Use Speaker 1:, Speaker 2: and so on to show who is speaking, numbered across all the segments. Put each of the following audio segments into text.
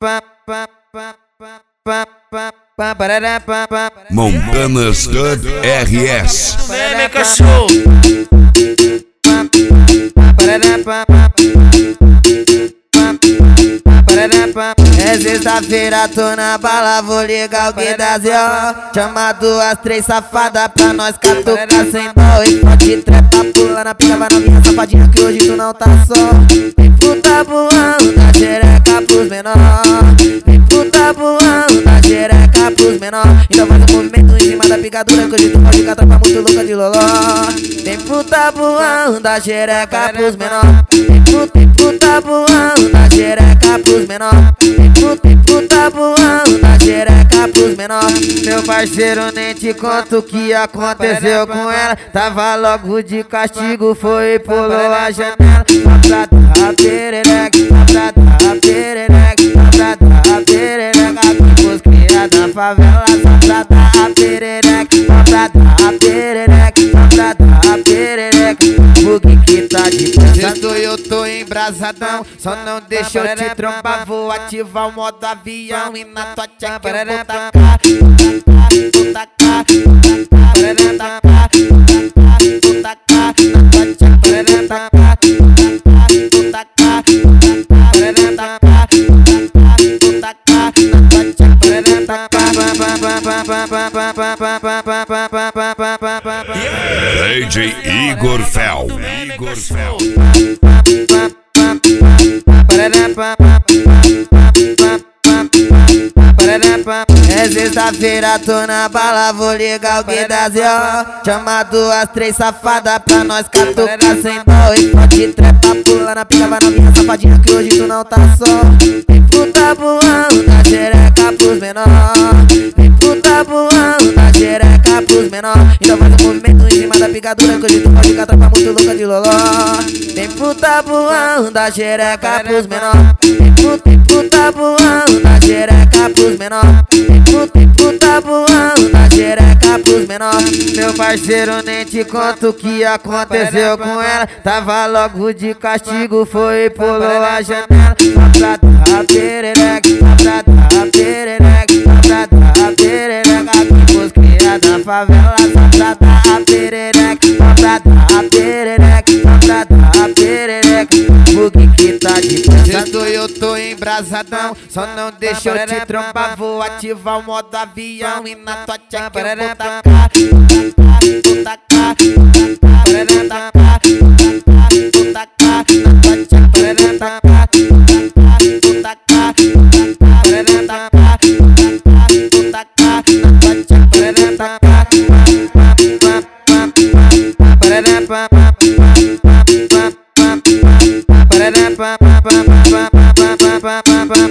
Speaker 1: Montanas Dub RS.
Speaker 2: Vem, cachorro.
Speaker 3: É sexta-feira, tô na bala, vou ligar o Gui da ZO. Chama duas, três safadas pra nós catucar sem dó. E pode trepa, pula na pica, vai novinha safadinha que hoje tu não tá só. Tem puta voando da xereca pros menor. Tem puta voando da xereca pros menor. Então faz um movimento em cima da picadura que hoje tu pode catar pra muito louca de loló. Tem puta voando da xereca pros menor. Tem puta voando da xereca pros menor. Tem puta voando da xereca pros menor. Meu parceiro, nem te conto o que aconteceu com ela. Tava logo de castigo, foi e pulou a janela. Só pra dar perereca, só pra dar perereca, só pra dar perereca. Que os cria da favela, só pra dar perereca, só pra dar perereca, só pra dar perereca. O que tá de pensa? Eu tô embrasadão, só não deixa eu te trombar. Vou ativar o modo avião e na tua tcheca eu vou tacar. Vou tacar, vou tacar, vou tacar, na tua tcheca eu vou tacar. Vou tacar, vou tacar, vou tacar, na tua tcheca eu vou tacar.
Speaker 1: DJ Igor Fel.
Speaker 3: É sexta-feira, tô na bala, vou ligar o Gui da ZO. Chama duas, três safadas pra nós catucar sem dó. E pode trepa, pula na pica, vai novinha safadinha que hoje tu não tá só. Tem puta voando da xereca pros menor. Tem puta voando da xereca pros menor. Então faz um movimento em cima da picadura que hoje tu pode catar pra muito louca de loló. Tem puta voando da xereca pros menor. Tem puta voando da xereca pros menor. Tem puta voando da xereca pros menor. Meu parceiro, nem te conto o que aconteceu com ela. Tava logo de castigo, foi e pulou a janela. Só pra dar perereca, só pra dar perereca, só pra dar perereca. Que os cria da favela, só pra dar perereca, só pra dar perereca, só pra dar perereca. O que tá de pensa? Eu tô embrasadão, só não deixa eu te trombar. Vou ativar o modo avião e na tua tcheca eu vou tacar. Vou tacar, vou tacar, vou tacar, na tua tcheca eu vou tacar. Vou tacar, vou tacar, vou tacar, na tua tcheca eu vou tacar.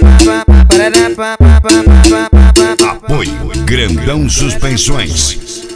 Speaker 1: Apoio Grandão Suspensões.